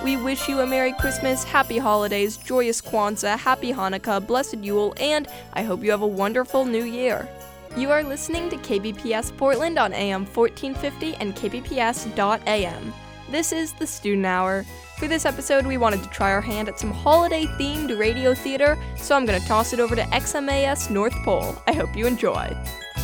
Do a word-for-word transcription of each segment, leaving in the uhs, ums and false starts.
We wish you a Merry Christmas, Happy Holidays, Joyous Kwanzaa, Happy Hanukkah, Blessed Yule, and I hope you have a wonderful New Year. You are listening to K B P S Portland on A M fourteen fifty and K B P S dot A M. This is the Student Hour. For this episode, we wanted to try our hand at some holiday-themed radio theater, so I'm going to toss it over to X M A S North Pole. I hope you enjoy.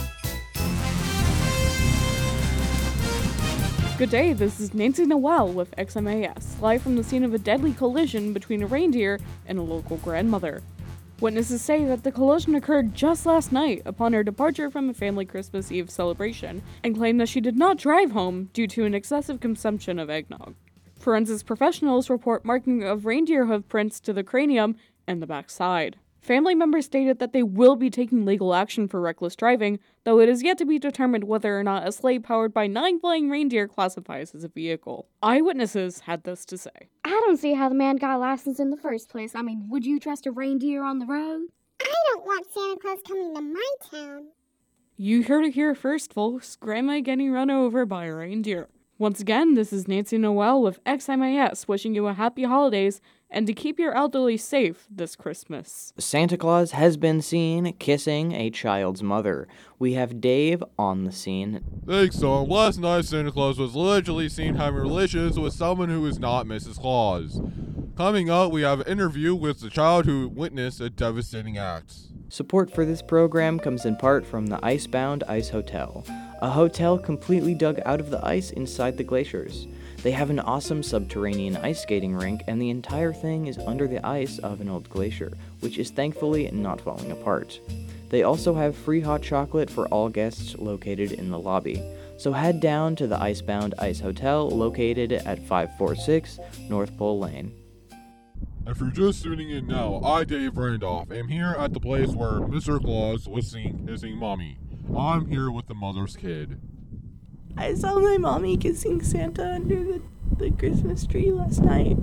Good day, this is Nancy Noel with X M A S, live from the scene of a deadly collision between a reindeer and a local grandmother. Witnesses say that the collision occurred just last night upon her departure from a family Christmas Eve celebration, and claim that she did not drive home due to an excessive consumption of eggnog. Forensics professionals report marking of reindeer hoof prints to the cranium and the back side. Family members stated that they will be taking legal action for reckless driving, though it is yet to be determined whether or not a sleigh powered by nine flying reindeer classifies as a vehicle. Eyewitnesses had this to say. I don't see how the man got a license in the first place. I mean, would you trust a reindeer on the road? I don't want Santa Claus coming to my town. You heard it here first, folks. Grandma getting run over by a reindeer. Once again, this is Nancy Noel with X M A S wishing you a happy holidays and to keep your elderly safe this Christmas. Santa Claus has been seen kissing a child's mother. We have Dave on the scene. Thanks, Tom. Last night, Santa Claus was allegedly seen having relations with someone who is not Missus Claus. Coming up, we have an interview with the child who witnessed a devastating act. Support for this program comes in part from the Icebound Ice Hotel, a hotel completely dug out of the ice inside the glaciers. They have an awesome subterranean ice skating rink, and the entire thing is under the ice of an old glacier, which is thankfully not falling apart. They also have free hot chocolate for all guests located in the lobby. So head down to the Icebound Ice Hotel located at five forty-six North Pole Lane. If you're just tuning in now, I, Dave Randolph, am here at the place where Mister Claus was seen kissing Mommy. I'm here with the mother's kid. I saw my mommy kissing Santa under the, the Christmas tree last night.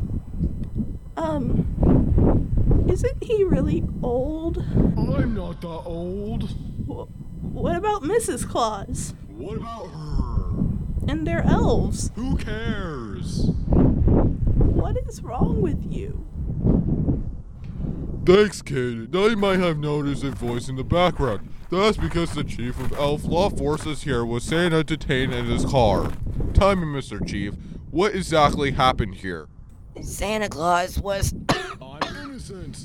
Um, isn't he really old? I'm not that old. Wh- what about Missus Claus? What about her? And their elves? Who cares? What is wrong with you? Thanks, kid. Now you might have noticed a voice in the background. That's because the Chief of Elf Law Forces here was Santa detained in his car. Tell me, Mister Chief, what exactly happened here? Santa Claus was... I'm innocent.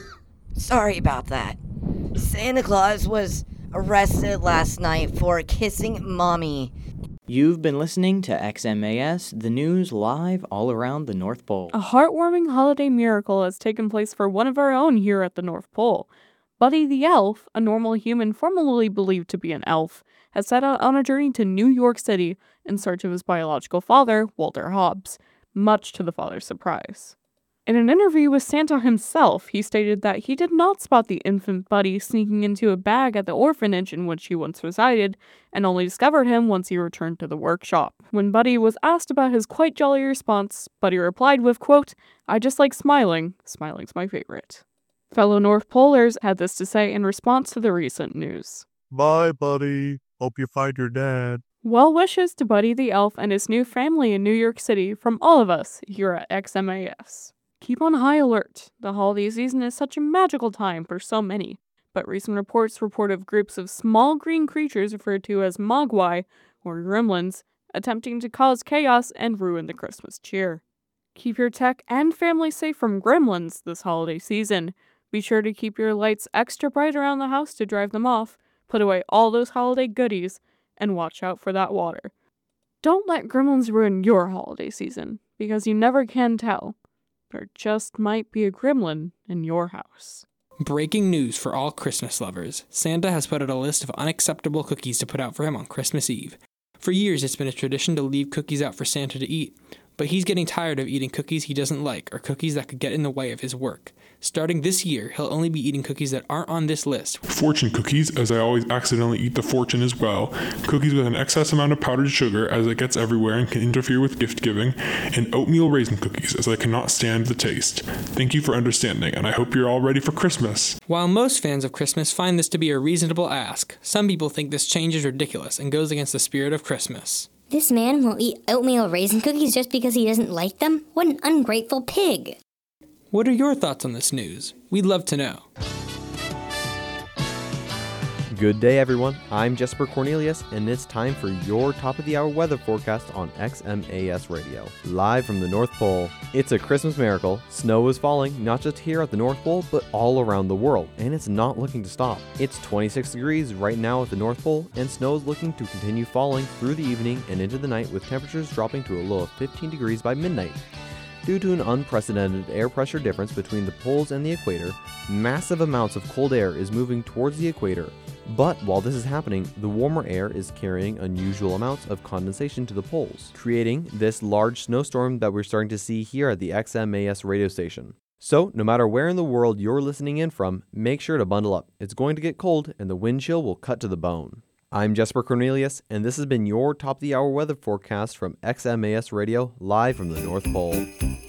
Sorry about that. Santa Claus was arrested last night for kissing Mommy. You've been listening to X M A S, the news live all around the North Pole. A heartwarming holiday miracle has taken place for one of our own here at the North Pole. Buddy the Elf, a normal human formerly believed to be an elf, has set out on a journey to New York City in search of his biological father, Walter Hobbs, much to the father's surprise. In an interview with Santa himself, he stated that he did not spot the infant Buddy sneaking into a bag at the orphanage in which he once resided, and only discovered him once he returned to the workshop. When Buddy was asked about his quite jolly response, Buddy replied with, quote, "I just like smiling. Smiling's my favorite." Fellow North Polers had this to say in response to the recent news. Bye, Buddy. Hope you find your dad. Well wishes to Buddy the Elf and his new family in New York City from all of us here at X M A S. Keep on high alert. The holiday season is such a magical time for so many, but recent reports report of groups of small green creatures referred to as mogwai, or gremlins, attempting to cause chaos and ruin the Christmas cheer. Keep your tech and family safe from gremlins this holiday season. Be sure to keep your lights extra bright around the house to drive them off, put away all those holiday goodies, and watch out for that water. Don't let gremlins ruin your holiday season, because you never can tell. There just might be a gremlin in your house. Breaking news for all Christmas lovers. Santa has put out a list of unacceptable cookies to put out for him on Christmas Eve. For years, it's been a tradition to leave cookies out for Santa to eat, but he's getting tired of eating cookies he doesn't like or cookies that could get in the way of his work. Starting this year, he'll only be eating cookies that aren't on this list. Fortune cookies, as I always accidentally eat the fortune as well. Cookies with an excess amount of powdered sugar, as it gets everywhere and can interfere with gift giving. And oatmeal raisin cookies, as I cannot stand the taste. Thank you for understanding, and I hope you're all ready for Christmas. While most fans of Christmas find this to be a reasonable ask, some people think this change is ridiculous and goes against the spirit of Christmas. This man will eat oatmeal raisin cookies just because he doesn't like them? What an ungrateful pig. What are your thoughts on this news? We'd love to know. Good day, everyone. I'm Jesper Cornelius, and it's time for your top-of-the-hour weather forecast on X M A S Radio, live from the North Pole. It's a Christmas miracle. Snow is falling, not just here at the North Pole, but all around the world, and it's not looking to stop. It's twenty-six degrees right now at the North Pole, and snow is looking to continue falling through the evening and into the night, with temperatures dropping to a low of fifteen degrees by midnight. Due to an unprecedented air pressure difference between the poles and the equator, massive amounts of cold air is moving towards the equator. But while this is happening, the warmer air is carrying unusual amounts of condensation to the poles, creating this large snowstorm that we're starting to see here at the X M A S radio station. So, no matter where in the world you're listening in from, make sure to bundle up. It's going to get cold, and the wind chill will cut to the bone. I'm Jesper Cornelius, and this has been your top of the hour weather forecast from X M A S Radio, live from the North Pole.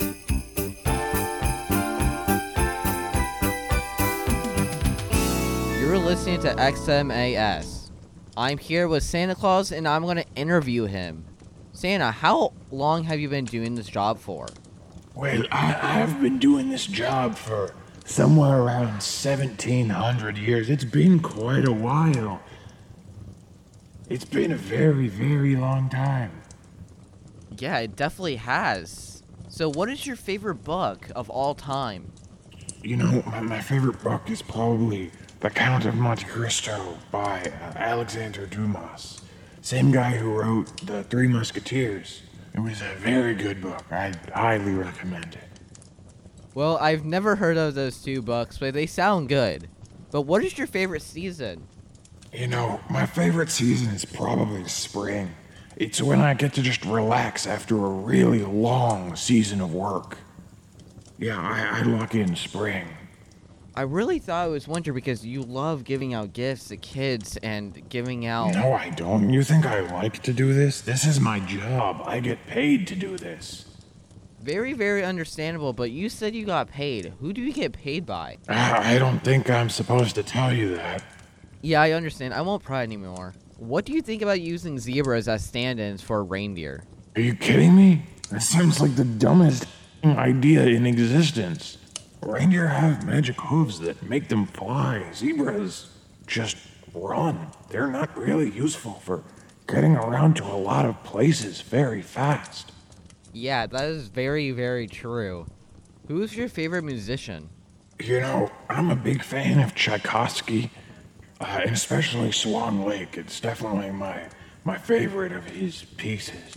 You're listening to X M A S. I'm here with Santa Claus, and I'm going to interview him. Santa, how long have you been doing this job for? Well, I, I've been doing this job for somewhere around seventeen hundred years. It's been quite a while. It's been a very, very long time. Yeah, it definitely has. So what is your favorite book of all time? You know, my, my favorite book is probably The Count of Monte Cristo by uh, Alexander Dumas. Same guy who wrote The Three Musketeers. It was a very good book. I highly recommend it. Well, I've never heard of those two books, but they sound good. But what is your favorite season? You know, my favorite season is probably spring. It's when I get to just relax after a really long season of work. Yeah, I, I lock in spring. I really thought it was winter because you love giving out gifts to kids and giving out... No, I don't. You think I like to do this? This is my job. I get paid to do this. Very, very understandable, but you said you got paid. Who do you get paid by? I don't think I'm supposed to tell you that. Yeah, I understand. I won't pry anymore. What do you think about using zebras as stand-ins for a reindeer? Are you kidding me? That sounds like the dumbest idea in existence. Reindeer have magic hooves that make them fly. Zebras just run. They're not really useful for getting around to a lot of places very fast. Yeah, that is very, very true. Who's your favorite musician? You know, I'm a big fan of Tchaikovsky, uh, and especially Swan Lake. It's definitely my, my favorite of his pieces.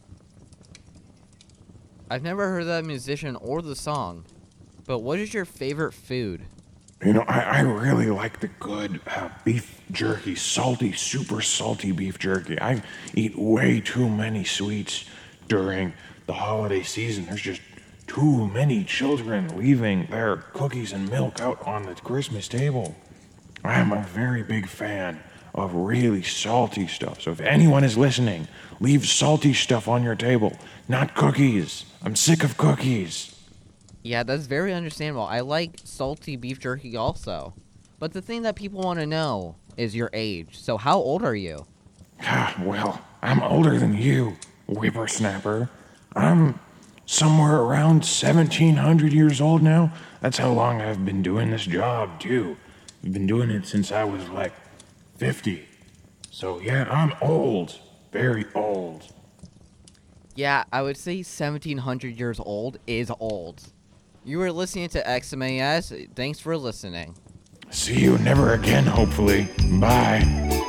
I've never heard that musician or the song. But what is your favorite food? You know, I, I really like the good uh, beef jerky, salty, super salty beef jerky. I eat way too many sweets during the holiday season. There's just too many children leaving their cookies and milk out on the Christmas table. I'm a very big fan of really salty stuff. So if anyone is listening, leave salty stuff on your table, not cookies. I'm sick of cookies. Yeah, that's very understandable. I like salty beef jerky also. But the thing that people want to know is your age. So how old are you? Ah, well, I'm older than you, whippersnapper. I'm somewhere around seventeen hundred years old now. That's how long I've been doing this job, too. I've been doing it since I was like fifty. So yeah, I'm old. Very old. Yeah, I would say seventeen hundred years old is old. You were listening to X M A S. Thanks for listening. See you never again, hopefully. Bye.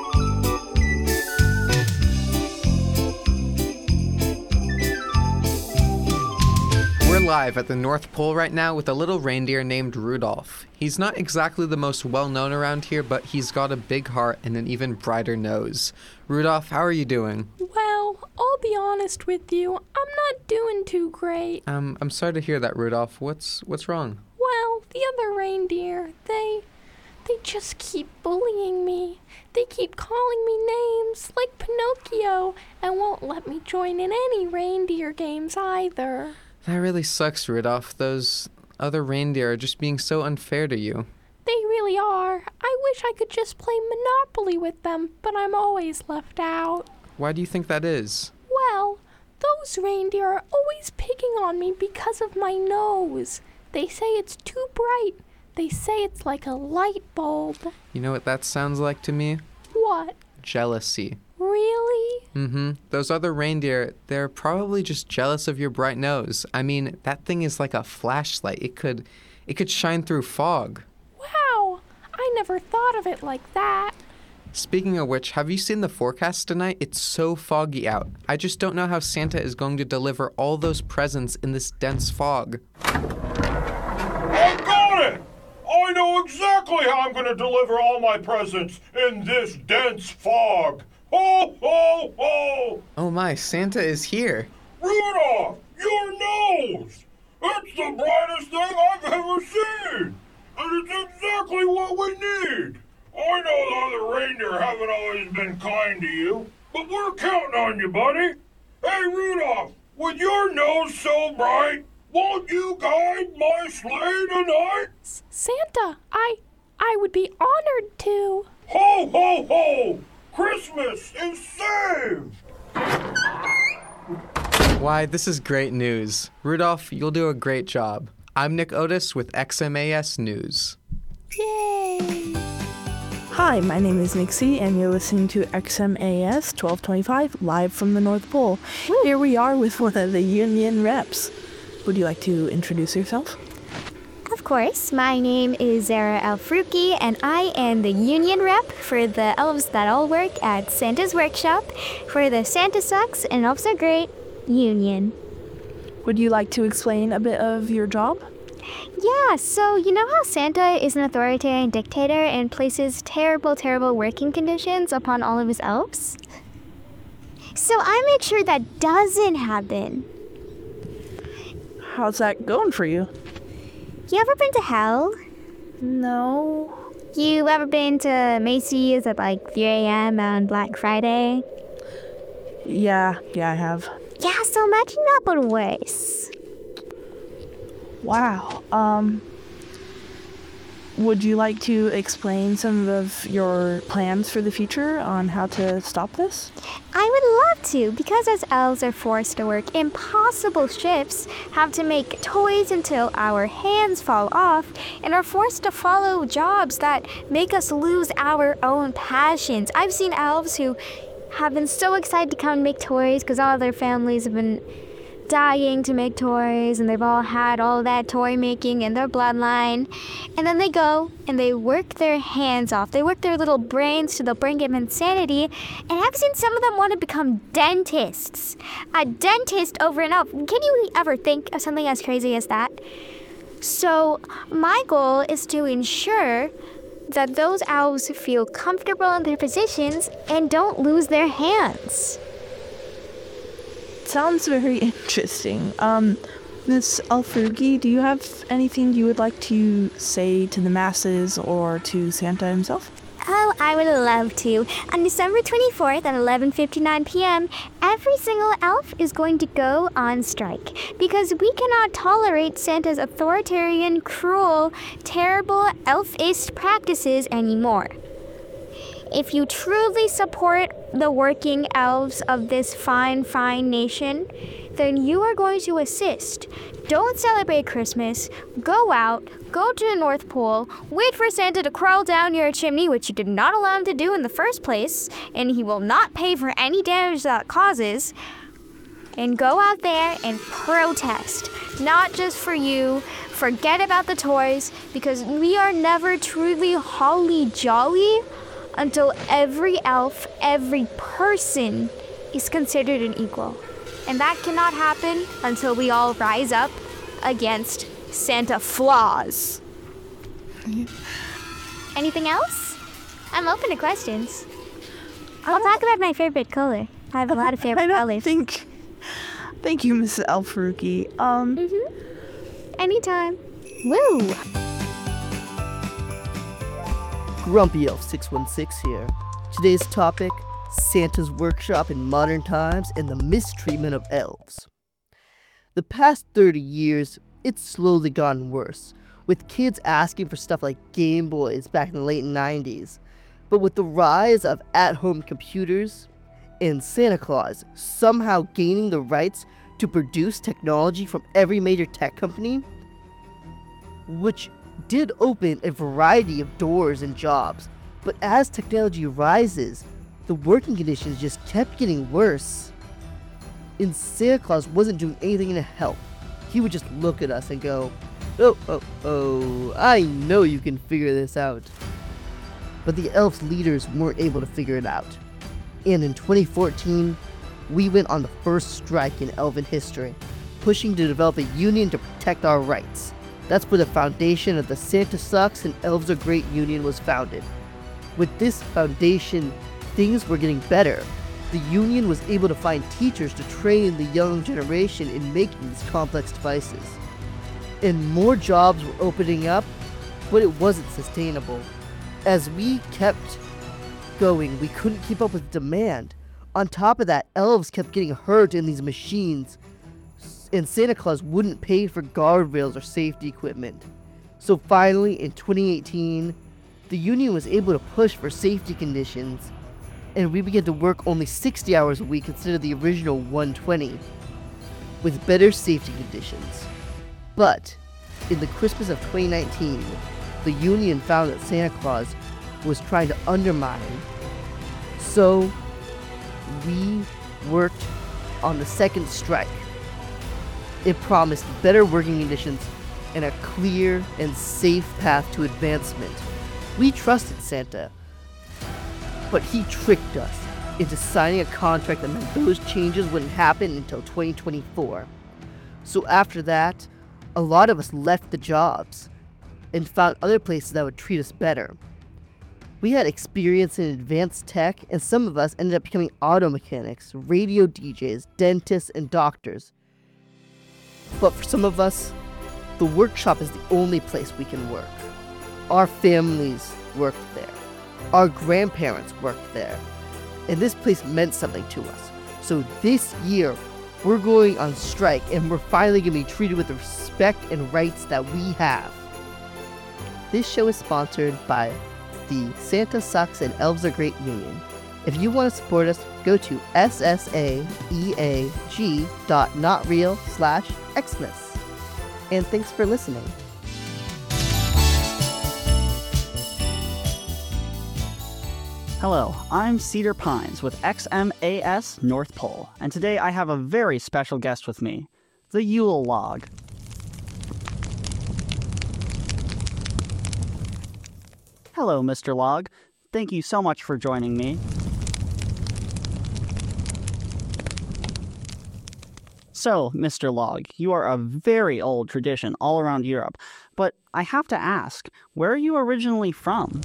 We're live at the North Pole right now with a little reindeer named Rudolph. He's not exactly the most well-known around here, but he's got a big heart and an even brighter nose. Rudolph, how are you doing? Well, I'll be honest with you. I'm not doing too great. Um, I'm sorry to hear that, Rudolph. What's what's wrong? Well, the other reindeer, they... they just keep bullying me. They keep calling me names, like Pinocchio, and won't let me join in any reindeer games either. That really sucks, Rudolph. Those other reindeer are just being so unfair to you. They really are. I wish I could just play Monopoly with them, but I'm always left out. Why do you think that is? Well, those reindeer are always picking on me because of my nose. They say it's too bright. They say it's like a light bulb. You know what that sounds like to me? What? Jealousy. Really? Mm-hmm. Those other reindeer, they're probably just jealous of your bright nose. I mean, that thing is like a flashlight. It could, it could shine through fog. Wow, I never thought of it like that. Speaking of which, have you seen the forecast tonight? It's so foggy out. I just don't know how Santa is going to deliver all those presents in this dense fog. I got it! I know exactly how I'm going to deliver all my presents in this dense fog. Ho, ho, ho! Oh my, Santa is here. Rudolph, your nose! It's the brightest thing I've ever seen! And it's exactly what we need! I know the other reindeer haven't always been kind to you, but we're counting on you, buddy. Hey, Rudolph, with your nose so bright, won't you guide my sleigh tonight? S- Santa, I, I would be honored to. Ho, ho, ho! Christmas is saved! Why, this is great news. Rudolph, you'll do a great job. I'm Nick Otis with X M A S News. Yay! Hi, my name is Nixie, and you're listening to X M A S twelve twenty-five, live from the North Pole. Woo. Here we are with one of the union reps. Would you like to introduce yourself? Of course, my name is Zara Alfruki, and I am the union rep for the elves that all work at Santa's Workshop for the Santa Sucks and Elves Are Great union. Would you like to explain a bit of your job? Yeah, so you know how Santa is an authoritarian dictator and places terrible, terrible working conditions upon all of his elves? So I make sure that doesn't happen. How's that going for you? You ever been to hell? No. You ever been to Macy's at like three a.m. on Black Friday? Yeah, yeah, I have. Yeah, so imagine that but worse. Wow. Um, would you like to explain some of your plans for the future on how to stop this? I would love to, because as elves are forced to work impossible shifts, have to make toys until our hands fall off, and are forced to follow jobs that make us lose our own passions. I've seen elves who have been so excited to come and make toys because all their families have been dying to make toys, and they've all had all that toy making in their bloodline, and then they go and they work their hands off. They work their little brains to the brink of insanity, and I've seen some of them want to become dentists. A dentist over and up. Can you ever think of something as crazy as that? So my goal is to ensure that those elves feel comfortable in their positions and don't lose their hands. Sounds very interesting. Um, Miss Alfrugi, do you have anything you would like to say to the masses or to Santa himself? Oh, I would love to. On December twenty-fourth at eleven fifty-nine p.m., every single elf is going to go on strike because we cannot tolerate Santa's authoritarian, cruel, terrible, elfist practices anymore. If you truly support the working elves of this fine, fine nation, then you are going to assist. Don't celebrate Christmas. Go out, go to the North Pole, wait for Santa to crawl down your chimney, which you did not allow him to do in the first place, and he will not pay for any damage that causes, and go out there and protest. Not just for you. Forget about the toys, because we are never truly holly jolly until every elf, every person is considered an equal. And that cannot happen until we all rise up against Santa Claus. Anything else? I'm open to questions. I'll talk about my favorite color. I have a lot of favorite I don't colors. Think... Thank you, Missus Alfruki. Um, mm-hmm. Anytime. Woo! Grumpy Elf six one six here. Today's topic, Santa's Workshop in modern times and the mistreatment of elves. The past thirty years, it's slowly gotten worse, with kids asking for stuff like Game Boys back in the late nineties. But with the rise of at-home computers, and Santa Claus somehow gaining the rights to produce technology from every major tech company, which did open a variety of doors and jobs. But as technology rises, the working conditions just kept getting worse. And Santa Claus wasn't doing anything to help. He would just look at us and go, oh, oh, oh, I know you can figure this out. But the elves' leaders weren't able to figure it out. And in twenty fourteen, we went on the first strike in elven history, pushing to develop a union to protect our rights. That's where the foundation of the Santa Sucks and Elves Are Great Union was founded. With this foundation, things were getting better. The union was able to find teachers to train the young generation in making these complex devices. And more jobs were opening up, but it wasn't sustainable. As we kept going, we couldn't keep up with demand. On top of that, elves kept getting hurt in these machines, and Santa Claus wouldn't pay for guardrails or safety equipment. So finally, in twenty eighteen, the union was able to push for safety conditions, and we began to work only sixty hours a week instead of the original one hundred twenty, with better safety conditions. But in the Christmas of twenty nineteen, the union found that Santa Claus was trying to undermine. So we worked on the second strike. It promised better working conditions and a clear and safe path to advancement. We trusted Santa, but he tricked us into signing a contract that meant those changes wouldn't happen until twenty twenty-four. So after that, a lot of us left the jobs and found other places that would treat us better. We had experience in advanced tech, and some of us ended up becoming auto mechanics, radio D Js, dentists, and doctors. But for some of us, the workshop is the only place we can work. Our families worked there. Our grandparents worked there. And this place meant something to us. So this year, we're going on strike, and we're finally going to be treated with the respect and rights that we have. This show is sponsored by the Santa Sucks and Elves Are Great Union. If you want to support us, go to ssaeag dot notreal slash xmas. And thanks for listening. Hello, I'm Cedar Pines with X M A S North Pole, and today I have a very special guest with me, the Yule Log. Hello, Mister Log. Thank you so much for joining me. So, Mister Log, you are a very old tradition all around Europe, but I have to ask, where are you originally from?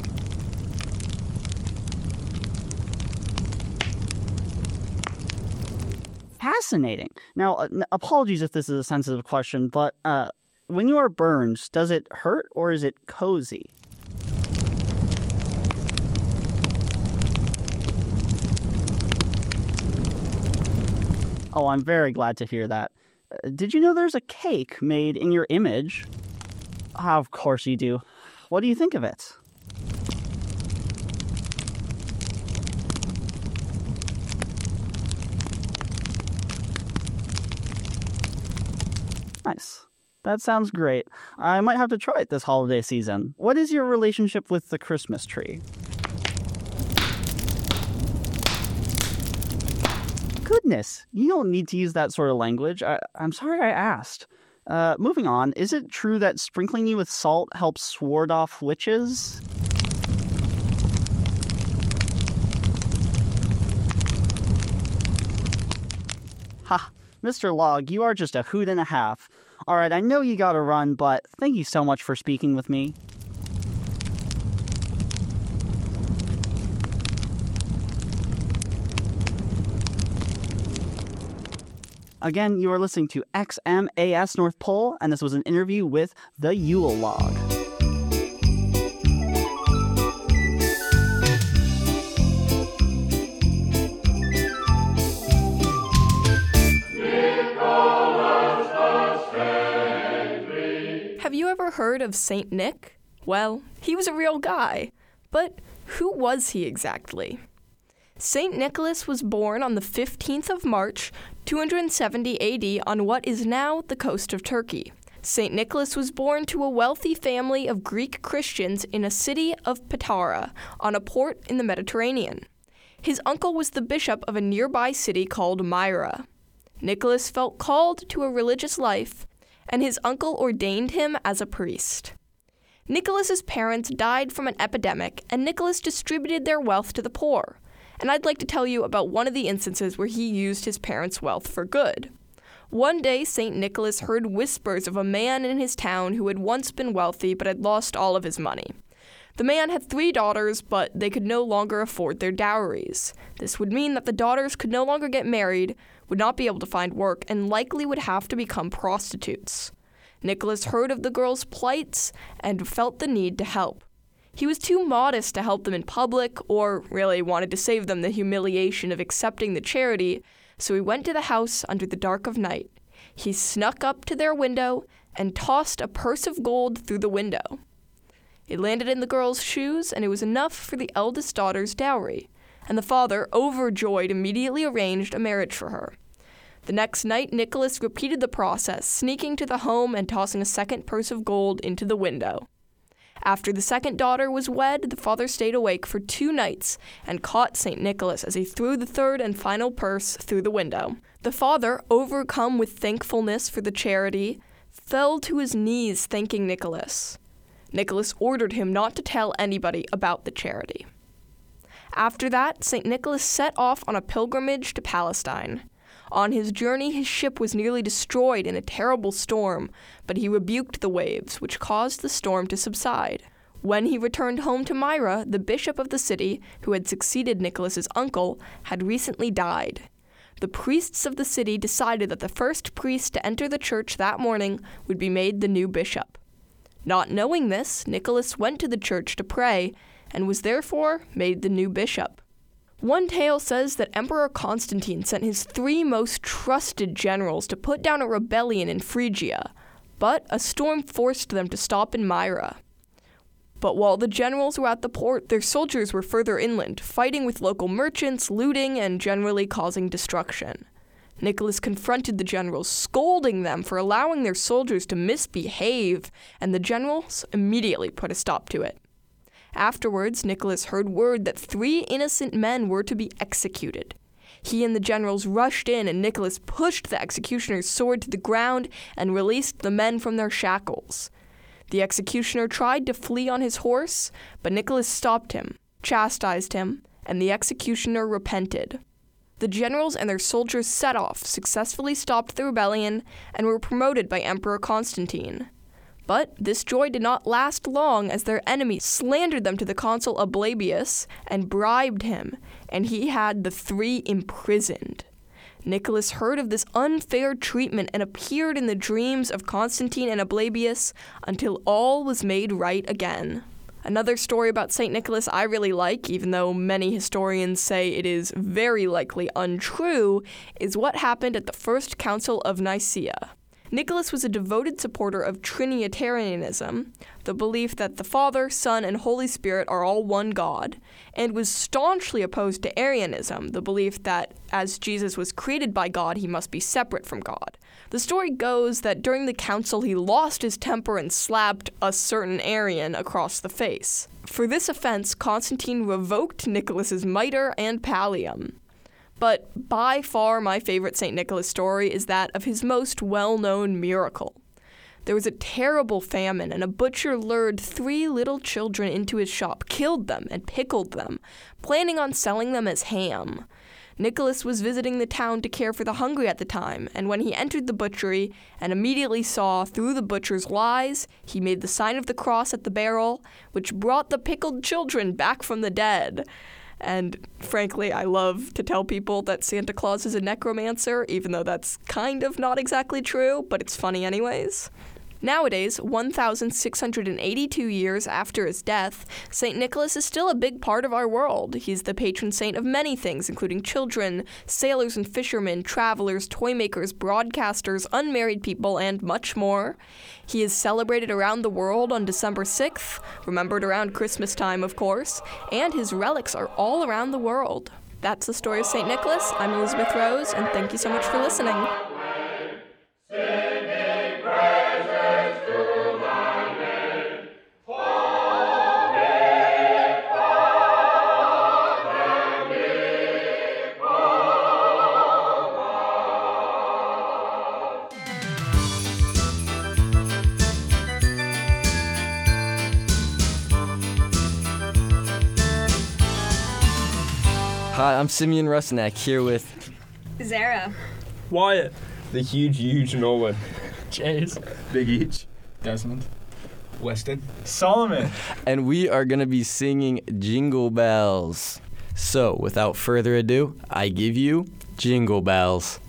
Fascinating. Now, uh, apologies if this is a sensitive question, but uh, when you are burned, does it hurt or is it cozy? Oh, I'm very glad to hear that. Uh, did you know there's a cake made in your image? Ah, of course you do. What do you think of it? Nice. That sounds great. I might have to try it this holiday season. What is your relationship with the Christmas tree? Goodness, you don't need to use that sort of language. I, I'm sorry I asked. Uh, moving on, is it true that sprinkling you with salt helps ward off witches? Ha, Mister Log, you are just a hoot and a half. Alright, I know you gotta run, but thank you so much for speaking with me. Again, you are listening to X M A S North Pole, and this was an interview with the Yule Log. Have you ever heard of Saint Nick? Well, he was a real guy. But who was he exactly? Saint Nicholas was born on the fifteenth of March, two hundred seventy A D on what is now the coast of Turkey. Saint Nicholas was born to a wealthy family of Greek Christians in a city of Patara, on a port in the Mediterranean. His uncle was the bishop of a nearby city called Myra. Nicholas felt called to a religious life, and his uncle ordained him as a priest. Nicholas's parents died from an epidemic, and Nicholas distributed their wealth to the poor. And I'd like to tell you about one of the instances where he used his parents' wealth for good. One day, Saint Nicholas heard whispers of a man in his town who had once been wealthy but had lost all of his money. The man had three daughters, but they could no longer afford their dowries. This would mean that the daughters could no longer get married, would not be able to find work, and likely would have to become prostitutes. Nicholas heard of the girls' plights and felt the need to help. He was too modest to help them in public, or really wanted to save them the humiliation of accepting the charity, so he went to the house under the dark of night. He snuck up to their window and tossed a purse of gold through the window. It landed in the girl's shoes, and it was enough for the eldest daughter's dowry, and the father, overjoyed, immediately arranged a marriage for her. The next night, Nicholas repeated the process, sneaking to the home and tossing a second purse of gold into the window. After the second daughter was wed, the father stayed awake for two nights and caught Saint Nicholas as he threw the third and final purse through the window. The father, overcome with thankfulness for the charity, fell to his knees thanking Nicholas. Nicholas ordered him not to tell anybody about the charity. After that, Saint Nicholas set off on a pilgrimage to Palestine. On his journey, his ship was nearly destroyed in a terrible storm, but he rebuked the waves, which caused the storm to subside. When he returned home to Myra, the bishop of the city, who had succeeded Nicholas's uncle, had recently died. The priests of the city decided that the first priest to enter the church that morning would be made the new bishop. Not knowing this, Nicholas went to the church to pray, and was therefore made the new bishop. One tale says that Emperor Constantine sent his three most trusted generals to put down a rebellion in Phrygia, but a storm forced them to stop in Myra. But while the generals were at the port, their soldiers were further inland, fighting with local merchants, looting, and generally causing destruction. Nicholas confronted the generals, scolding them for allowing their soldiers to misbehave, and the generals immediately put a stop to it. Afterwards, Nicholas heard word that three innocent men were to be executed. He and the generals rushed in, and Nicholas pushed the executioner's sword to the ground and released the men from their shackles. The executioner tried to flee on his horse, but Nicholas stopped him, chastised him, and the executioner repented. The generals and their soldiers set off, successfully stopped the rebellion, and were promoted by Emperor Constantine. But this joy did not last long, as their enemies slandered them to the consul Ablabius and bribed him, and he had the three imprisoned. Nicholas heard of this unfair treatment and appeared in the dreams of Constantine and Ablabius until all was made right again. Another story about Saint Nicholas I really like, even though many historians say it is very likely untrue, is what happened at the First Council of Nicaea. Nicholas was a devoted supporter of Trinitarianism, the belief that the Father, Son, and Holy Spirit are all one God, and was staunchly opposed to Arianism, the belief that as Jesus was created by God, he must be separate from God. The story goes that during the council, he lost his temper and slapped a certain Arian across the face. For this offense, Constantine revoked Nicholas's mitre and pallium. But by far my favorite Saint Nicholas story is that of his most well-known miracle. There was a terrible famine, and a butcher lured three little children into his shop, killed them, and pickled them, planning on selling them as ham. Nicholas was visiting the town to care for the hungry at the time, and when he entered the butchery and immediately saw through the butcher's lies, he made the sign of the cross at the barrel, which brought the pickled children back from the dead. And frankly, I love to tell people that Santa Claus is a necromancer, even though that's kind of not exactly true, but it's funny anyways. Nowadays, one thousand six hundred eighty-two years after his death, Saint Nicholas is still a big part of our world. He's the patron saint of many things, including children, sailors and fishermen, travelers, toy makers, broadcasters, unmarried people, and much more. He is celebrated around the world on December sixth, remembered around Christmas time, of course, and his relics are all around the world. That's the story of Saint Nicholas. I'm Elizabeth Rose, and thank you so much for listening. Hi, I'm Simeon Rusnak here with Zara. Wyatt. The huge, huge Nolan. Chase. Big Each. Desmond. Weston. Solomon. and we are going to be singing Jingle Bells. So, without further ado, I give you Jingle Bells.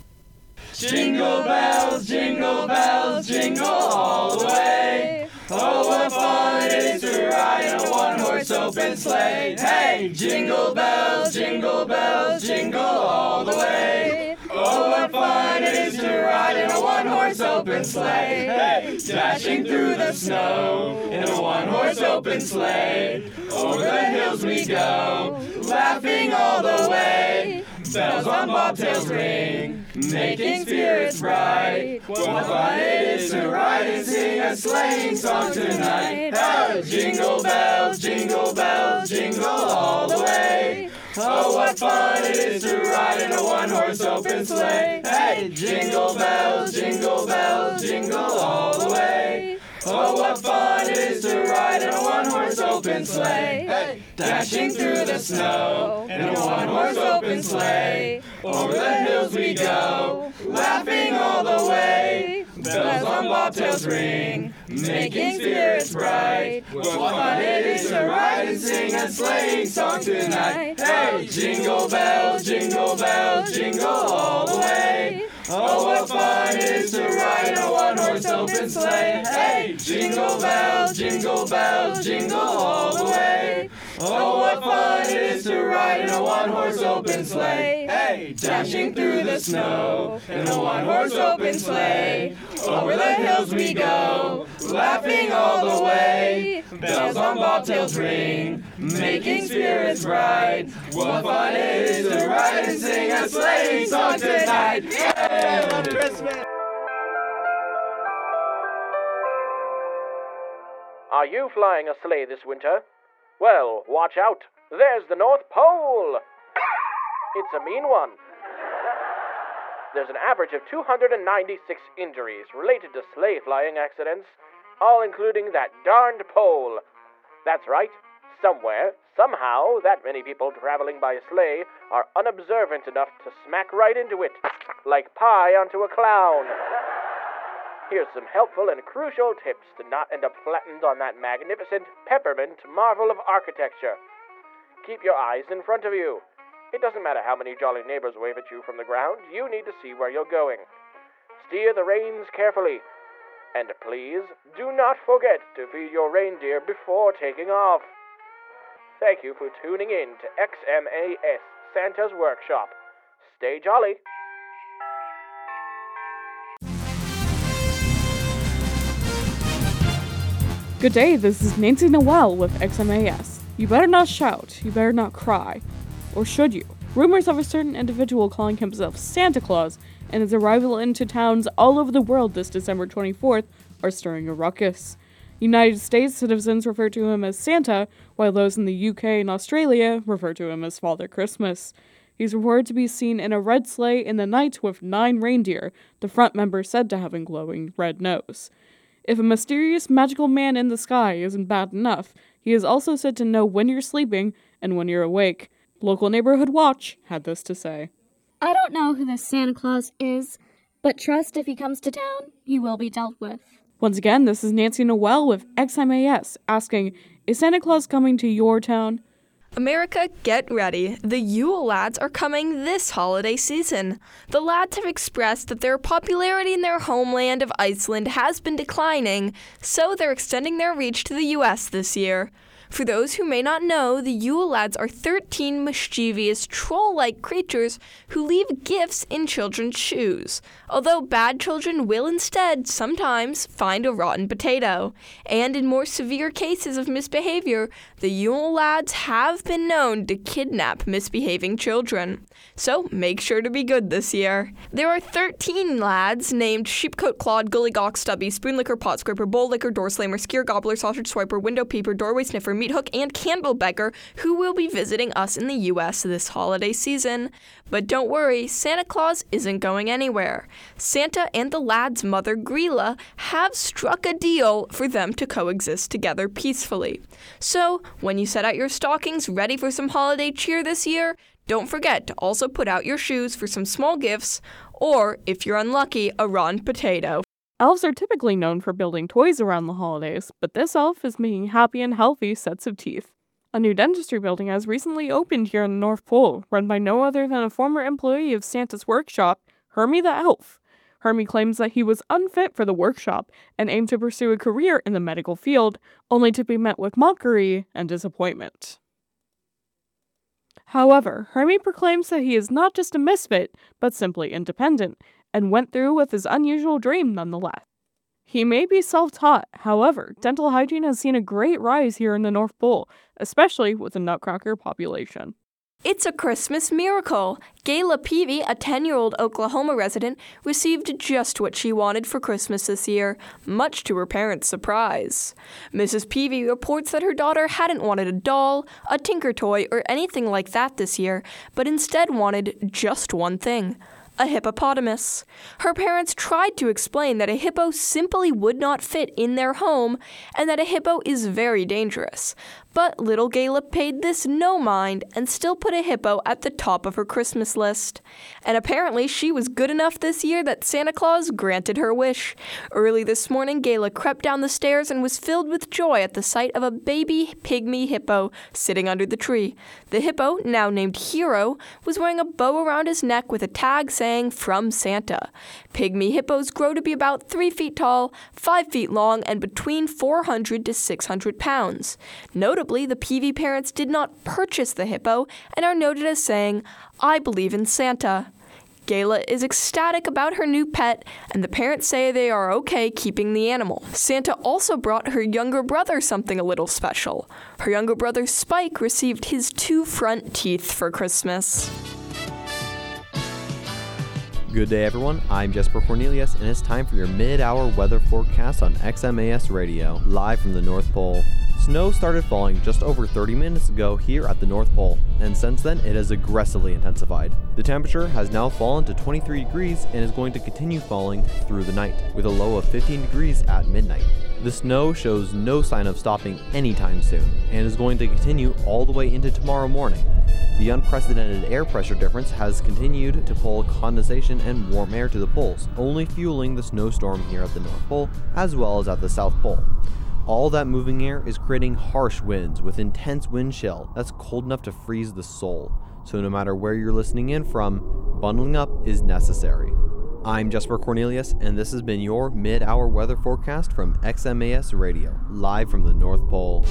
Jingle bells, jingle bells, jingle all the way. Oh, what fun it is to ride in a one-horse open sleigh. Hey, jingle bells, jingle bells, jingle all the way. Oh, what fun it is to ride in a one-horse open sleigh. Hey, dashing through the snow in a one-horse open sleigh. Over the hills we go, laughing all the way. Bells on bobtails ring, making spirits bright. What fun it is to ride and sing a sleighing song tonight. Hey, jingle bells, jingle bells, jingle all the way. Oh, what fun it is to ride in a one-horse open sleigh. Hey, jingle bells, jingle bells, jingle all the way. Oh, what fun it is to ride in a one-horse open sleigh. Hey, dashing through the snow in a one-horse open sleigh. Over the hills we go, laughing all the way. Bells on bobtails ring, making spirits bright. What fun it is to ride and sing a sleighing song tonight. Hey, jingle bells, jingle bells, jingle all the way. Oh, what fun it is to ride in a one-horse open sleigh. Hey, jingle bells, jingle bells, jingle all the way. Oh, what fun it is to ride in a one-horse open sleigh. Hey, dashing through the snow in a one-horse open sleigh. Over the hills we go, laughing all the way. Bells on bobtails ring, making spirits bright. What fun it is to ride and sing a sleighing song tonight. Yay! On Christmas! Are you flying a sleigh this winter? Well, watch out. There's the North Pole. It's a mean one. There's an average of two hundred ninety-six injuries related to sleigh flying accidents, all including that darned pole. That's right. Somewhere, somehow, that many people traveling by sleigh are unobservant enough to smack right into it, like pie onto a clown. Here's some helpful and crucial tips to not end up flattened on that magnificent peppermint marvel of architecture. Keep your eyes in front of you. It doesn't matter how many jolly neighbors wave at you from the ground, you need to see where you're going. Steer the reins carefully. And please, do not forget to feed your reindeer before taking off. Thank you for tuning in to X M A S, Santa's Workshop. Stay jolly. Good day, this is Nancy Noel with X M A S. You better not shout, you better not cry. Or should you? Rumors of a certain individual calling himself Santa Claus and his arrival into towns all over the world this December twenty-fourth are stirring a ruckus. United States citizens refer to him as Santa, while those in the U K and Australia refer to him as Father Christmas. He's reported to be seen in a red sleigh in the night with nine reindeer, the front member said to have a glowing red nose. If a mysterious magical man in the sky isn't bad enough, he is also said to know when you're sleeping and when you're awake. Local Neighborhood Watch had this to say. I don't know who this Santa Claus is, but trust if he comes to town, he will be dealt with. Once again, this is Nancy Noel with X M A S asking, is Santa Claus coming to your town? America, get ready. The Yule Lads are coming this holiday season. The lads have expressed that their popularity in their homeland of Iceland has been declining, so they're extending their reach to the U S this year. For those who may not know, the Yule Lads are thirteen mischievous, troll-like creatures who leave gifts in children's shoes, although bad children will instead sometimes find a rotten potato. And in more severe cases of misbehavior, the Yule Lads have been known to kidnap misbehaving children. So make sure to be good this year. There are thirteen lads named Sheepcoat Clod, Gullygock, Stubby, Spoonlicker, Pot Scraper, Bowl Licker, Door Slammer, Skeer Gobbler, Sausage Swiper, Window Peeper, Doorway Sniffer, Meat Hook, and Candle Beggar, who will be visiting us in the U S this holiday season. But don't worry, Santa Claus isn't going anywhere. Santa and the lads' mother, Grilla, have struck a deal for them to coexist together peacefully. So, when you set out your stockings ready for some holiday cheer this year, don't forget to also put out your shoes for some small gifts, or, if you're unlucky, a rotten potato. Elves are typically known for building toys around the holidays, but this elf is making happy and healthy sets of teeth. A new dentistry building has recently opened here in the North Pole, run by no other than a former employee of Santa's workshop, Hermie the Elf. Hermie claims that he was unfit for the workshop and aimed to pursue a career in the medical field, only to be met with mockery and disappointment. However, Hermie proclaims that he is not just a misfit, but simply independent, and went through with his unusual dream nonetheless. He may be self-taught, however, dental hygiene has seen a great rise here in the North Pole, especially with the nutcracker population. It's a Christmas miracle. Gayla Peavy, a ten-year-old Oklahoma resident, received just what she wanted for Christmas this year, much to her parents' surprise. Missus Peavy reports that her daughter hadn't wanted a doll, a Tinker toy, or anything like that this year, but instead wanted just one thing: a hippopotamus. Her parents tried to explain that a hippo simply would not fit in their home and that a hippo is very dangerous. But little Gayla paid this no mind and still put a hippo at the top of her Christmas list. And apparently she was good enough this year that Santa Claus granted her wish. Early this morning, Gayla crept down the stairs and was filled with joy at the sight of a baby pygmy hippo sitting under the tree. The hippo, now named Hero, was wearing a bow around his neck with a tag saying, "From Santa." Pygmy hippos grow to be about three feet tall, five feet long, and between four hundred to six hundred pounds. Notably, the Peavy parents did not purchase the hippo and are noted as saying, "I believe in Santa." Gayla is ecstatic about her new pet, and the parents say they are okay keeping the animal. Santa also brought her younger brother something a little special. Her younger brother Spike received his two front teeth for Christmas. Good day, everyone. I'm Jesper Cornelius, and it's time for your mid-hour weather forecast on X M A S Radio, live from the North Pole. Snow started falling just over thirty minutes ago here at the North Pole, and since then it has aggressively intensified. The temperature has now fallen to twenty-three degrees and is going to continue falling through the night, with a low of fifteen degrees at midnight. The snow shows no sign of stopping anytime soon, and is going to continue all the way into tomorrow morning. The unprecedented air pressure difference has continued to pull condensation and warm air to the poles, only fueling the snowstorm here at the North Pole, as well as at the South Pole. All that moving air is creating harsh winds with intense wind chill that's cold enough to freeze the soul. So no matter where you're listening in from, bundling up is necessary. I'm Jesper Cornelius, and this has been your mid-hour weather forecast from X M A S Radio, live from the North Pole.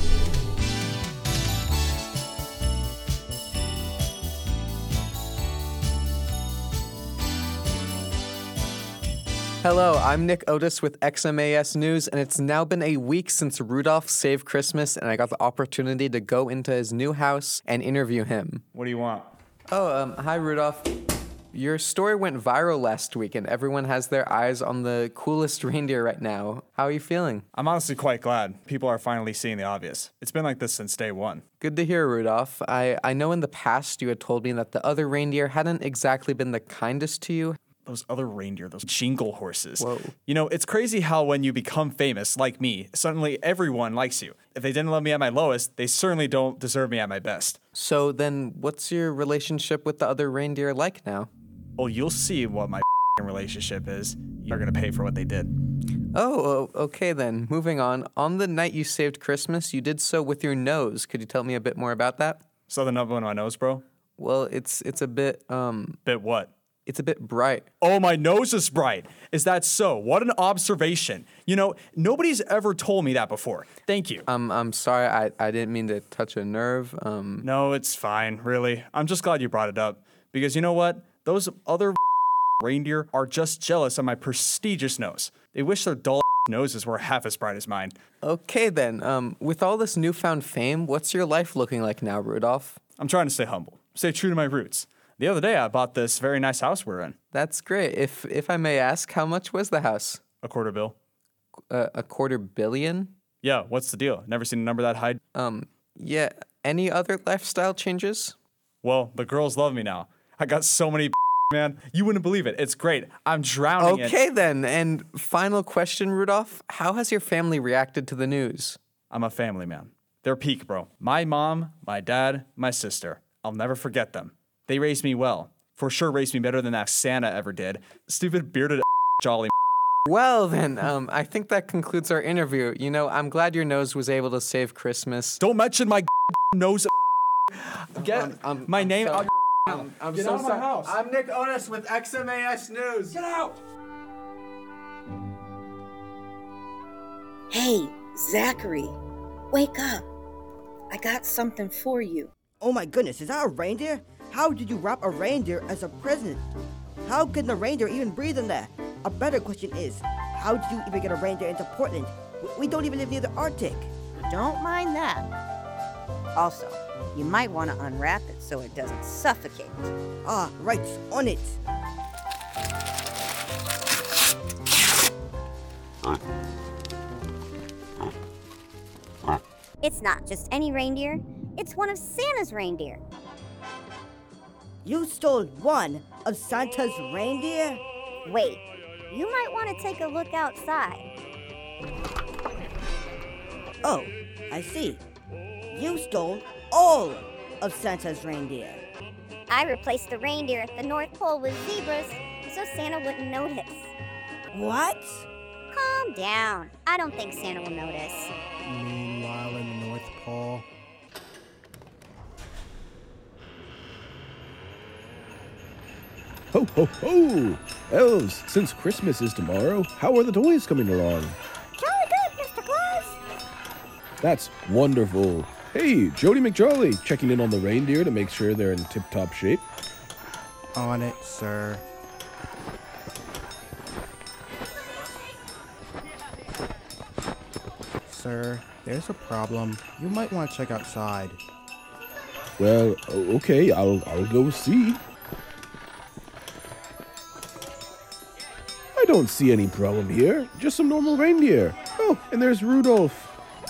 Hello, I'm Nick Otis with X M A S News, and it's now been a week since Rudolph saved Christmas, and I got the opportunity to go into his new house and interview him. What do you want? Oh, um, hi, Rudolph. Your story went viral last week, and everyone has their eyes on the coolest reindeer right now. How are you feeling? I'm honestly quite glad. People are finally seeing the obvious. It's been like this since day one. Good to hear, Rudolph. I, I know in the past you had told me that the other reindeer hadn't exactly been the kindest to you. Those other reindeer, those jingle horses. Whoa. You know, it's crazy how when you become famous, like me, suddenly everyone likes you. If they didn't love me at my lowest, they certainly don't deserve me at my best. So then what's your relationship with the other reindeer like now? Well, you'll see what my relationship is. You're going to pay for what they did. Oh, okay then. Moving on. On the night you saved Christmas, you did so with your nose. Could you tell me a bit more about that? So the number on my nose, bro? Well, it's it's a bit, um... Bit what? It's a bit bright. Oh, my nose is bright. Is that so? What an observation. You know, nobody's ever told me that before. Thank you. Um, I'm sorry, I, I didn't mean to touch a nerve. Um, No, it's fine, really. I'm just glad you brought it up. Because you know what? Those other reindeer are just jealous of my prestigious nose. They wish their dull noses were half as bright as mine. Okay then, um, with all this newfound fame, what's your life looking like now, Rudolph? I'm trying to stay humble, stay true to my roots. The other day, I bought this very nice house we're in. That's great. If if I may ask, how much was the house? A quarter bill. Uh, a quarter billion? Yeah, what's the deal? Never seen a number that high? Um, yeah. Any other lifestyle changes? Well, the girls love me now. I got so many man. You wouldn't believe it. It's great. I'm drowning Okay in... then, and final question, Rudolph. How has your family reacted to the news? I'm a family man. They're peak, bro. My mom, my dad, my sister. I'll never forget them. They raised me well. For sure raised me better than that Santa ever did. Stupid bearded jolly. Well then, um, I think that concludes our interview. You know, I'm glad your nose was able to save Christmas. Don't mention my nose. Get Um, um, my I'm name sorry. out. I'm, I'm Get so out of my sorry. house. I'm Nick Otis with X M A S News. Get out! Hey, Zachary, wake up. I got something for you. Oh my goodness, is that a reindeer? How did you wrap a reindeer as a present? How can the reindeer even breathe in that? A better question is, how did you even get a reindeer into Portland? We don't even live near the Arctic. Don't mind that. Also, you might want to unwrap it so it doesn't suffocate. Ah, right, on it. It's not just any reindeer, it's one of Santa's reindeer. You stole one of Santa's reindeer? Wait, you might want to take a look outside. Oh, I see. You stole all of Santa's reindeer. I replaced the reindeer at the North Pole with zebras so Santa wouldn't notice. What? Calm down. I don't think Santa will notice. Meanwhile, in the North Pole. Ho, ho, ho! Elves, since Christmas is tomorrow, how are the toys coming along? Jolly good, Mister Claus. That's wonderful. Hey, Jody McJolly, checking in on the reindeer to make sure they're in tip-top shape. On it, sir. Sir, there's a problem. You might want to check outside. Well, o- okay, I'll I'll go see. I don't see any problem here. Just some normal reindeer. Oh, and there's Rudolph.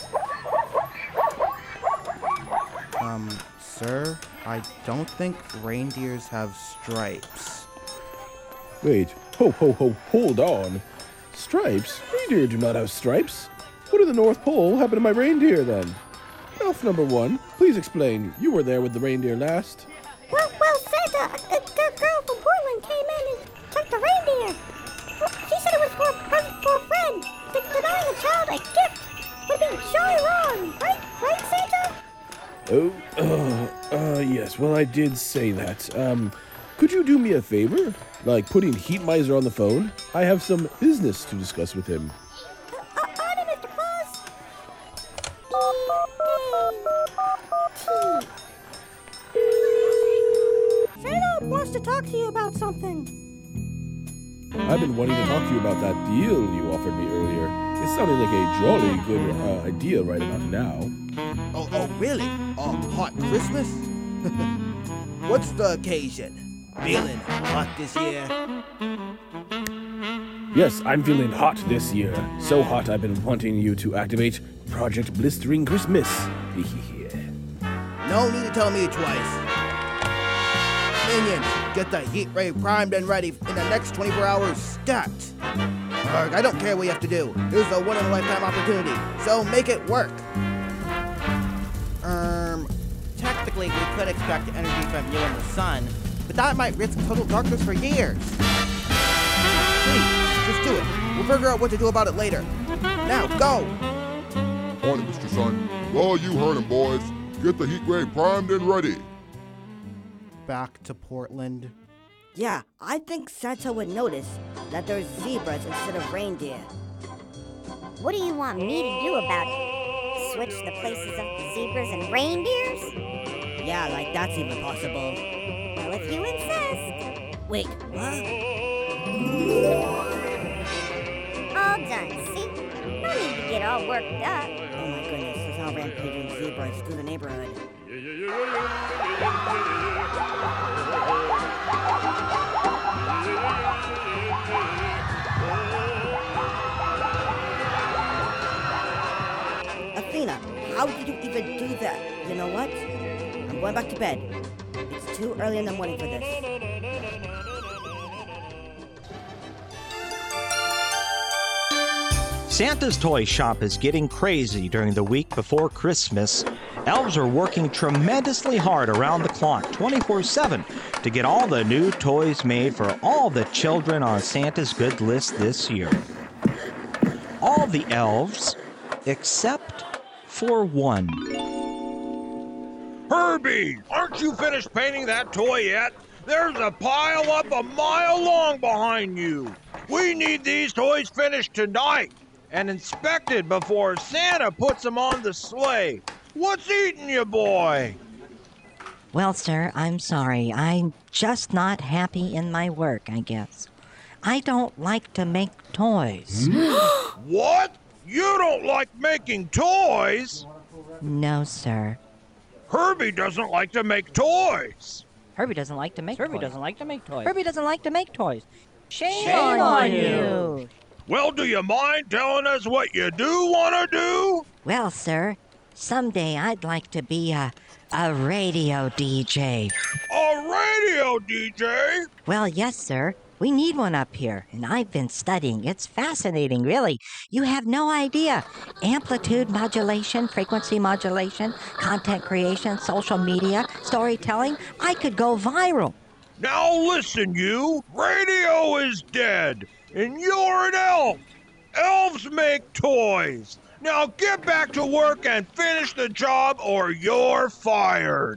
Um, sir, I don't think reindeers have stripes. Wait, ho, ho, ho, hold on. Stripes? Reindeer do not have stripes. What in the North Pole happened to my reindeer then? Elf number one, please explain. You were there with the reindeer last. Well, well, Santa, a, a girl from Portland came in and took the reindeer. She said it was for a present for a friend. De- denying a child a gift would be jolly wrong, right? Right, Santa? Oh, uh, uh, yes, well, I did say that. Um, could you do me a favor? Like putting Heat Miser on the phone? I have some business to discuss with him. Uh, on it, Mister Claus. Santa wants to talk to you about something. I've been wanting to talk to you about that deal you offered me earlier. It sounded like a jolly good uh, idea right about now. Oh, oh, really? A hot Christmas? What's the occasion? Feeling hot this year? Yes, I'm feeling hot this year. So hot I've been wanting you to activate Project Blistering Christmas. No need to tell me twice. Minions, get the heat ray primed and ready in the next twenty-four hours stat. Arg, I don't care what you have to do. This is a one-in-a-lifetime opportunity, so make it work. Um, technically we could extract energy from you and the sun, but that might risk total darkness for years. Please, just do it. We'll figure out what to do about it later. Now, go! On it, Mister Sun. Well, you heard him, boys. Get the heat ray primed and ready. Back to Portland. Yeah, I think Santa would notice that there's zebras instead of reindeer. What do you want me to do about it? Switch the places of the zebras and reindeers? Yeah, like that's even possible. Well, if you insist. Wait, what? All done, see? No need to get all worked up. Oh my goodness, there's now rampaging zebras through the neighborhood. Athena, how did you even do that? You know what? I'm going back to bed. It's too early in the morning for this. Santa's toy shop is getting crazy during the week before Christmas. Elves are working tremendously hard around the clock, twenty-four seven, to get all the new toys made for all the children on Santa's good list this year. All the elves, except for one. Herbie, aren't you finished painting that toy yet? There's a pile up a mile long behind you. We need these toys finished tonight and inspected before Santa puts them on the sleigh. What's eating you, boy? Well, sir, I'm sorry. I'm just not happy in my work, I guess. I don't like to make toys. What? You don't like making toys? No, sir. Herbie doesn't like to make toys. Herbie doesn't like to make Herbie toys. doesn't like to make toys. Herbie doesn't like to make toys. Shame, Shame on, on you. you. Well, do you mind telling us what you do want to do? Well, sir, someday I'd like to be a, a radio D J. A radio D J? Well, yes, sir. We need one up here, and I've been studying. It's fascinating, really. You have no idea. Amplitude modulation, frequency modulation, content creation, social media, storytelling. I could go viral. Now listen, you. Radio is dead, and you're an elf. Elves make toys. Now get back to work and finish the job, or you're fired.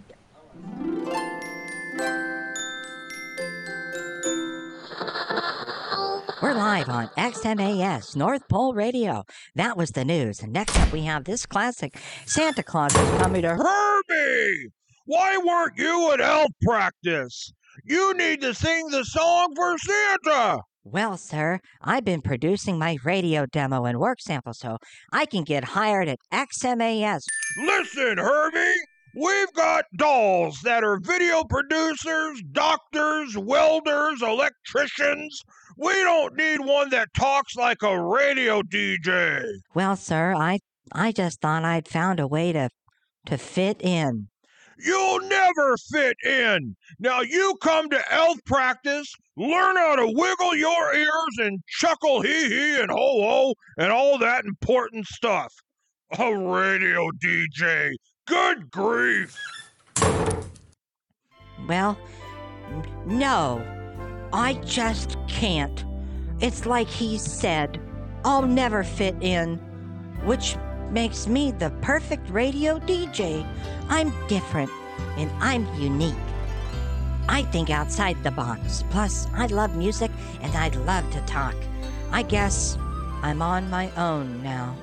We're live on X M A S, North Pole Radio. That was the news. And next up, we have this classic. Santa Claus is coming to... Herbie! Why weren't you at elf practice? You need to sing the song for Santa! Well, sir, I've been producing my radio demo and work sample, so I can get hired at X M A S. Listen, Herbie! We've got dolls that are video producers, doctors, welders, electricians. We don't need one that talks like a radio D J. Well, sir, I I just thought I'd found a way to to fit in. You'll never fit in. Now you come to elf practice, learn how to wiggle your ears and chuckle hee hee and ho ho and all that important stuff. A radio D J. Good grief! Well, n- no, I just can't. It's like he said, I'll never fit in, which makes me the perfect radio D J. I'm different, and I'm unique. I think outside the box. Plus, I love music, and I love to talk. I guess I'm on my own now.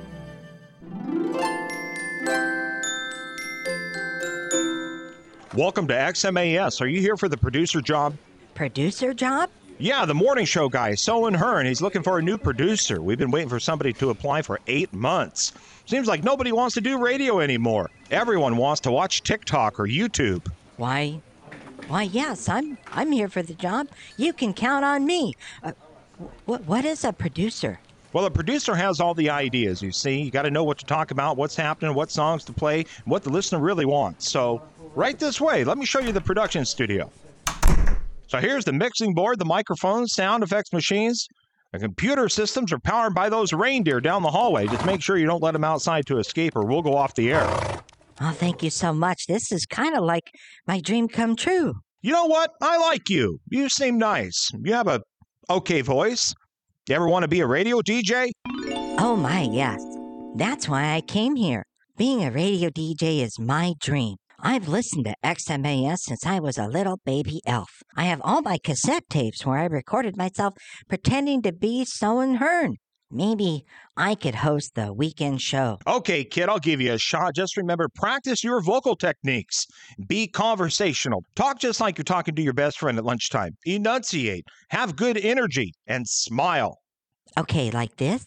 Welcome to X M A S. Are you here for the producer job? Producer job? Yeah, the morning show guy, Solon Hearn. He's looking for a new producer. We've been waiting for somebody to apply for eight months. Seems like nobody wants to do radio anymore. Everyone wants to watch TikTok or YouTube. Why? Why, yes, I'm I'm here for the job. You can count on me. Uh, wh- what is a producer? Well, a producer has all the ideas, you see. You got to know what to talk about, what's happening, what songs to play, what the listener really wants. So, right this way. Let me show you the production studio. So here's the mixing board, the microphones, sound effects machines. The computer systems are powered by those reindeer down the hallway. Just make sure you don't let them outside to escape or we'll go off the air. Oh, thank you so much. This is kind of like my dream come true. You know what? I like you. You seem nice. You have a okay voice. You ever want to be a radio D J? Oh my, yes. That's why I came here. Being a radio D J is my dream. I've listened to X M A S since I was a little baby elf. I have all my cassette tapes where I recorded myself pretending to be Soen Hearn. Maybe I could host the weekend show. Okay, kid, I'll give you a shot. Just remember, practice your vocal techniques. Be conversational. Talk just like you're talking to your best friend at lunchtime. Enunciate. Have good energy. And smile. Okay, like this?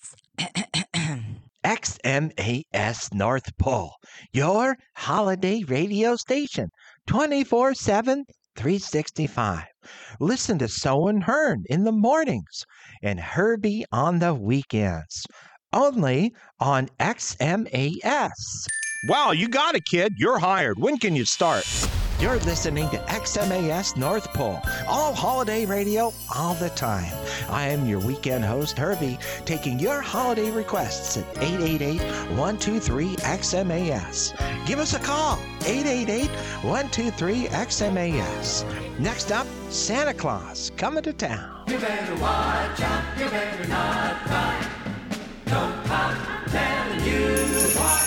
X M A S North Pole, your holiday radio station, twenty-four seven, three sixty-five. Listen to Soen Hearn in the mornings and Herbie on the weekends. Only on X M A S. Wow, you got it, kid. You're hired. When can you start? You're listening to X M A S North Pole, all holiday radio, all the time. I am your weekend host, Herbie, taking your holiday requests at eight eight eight, one two three, X M A S. Give us a call, eight eight eight, one two three, X M A S. Next up, Santa Claus coming to town. You better watch out, you better not cry. Don't pop, I'm telling you why.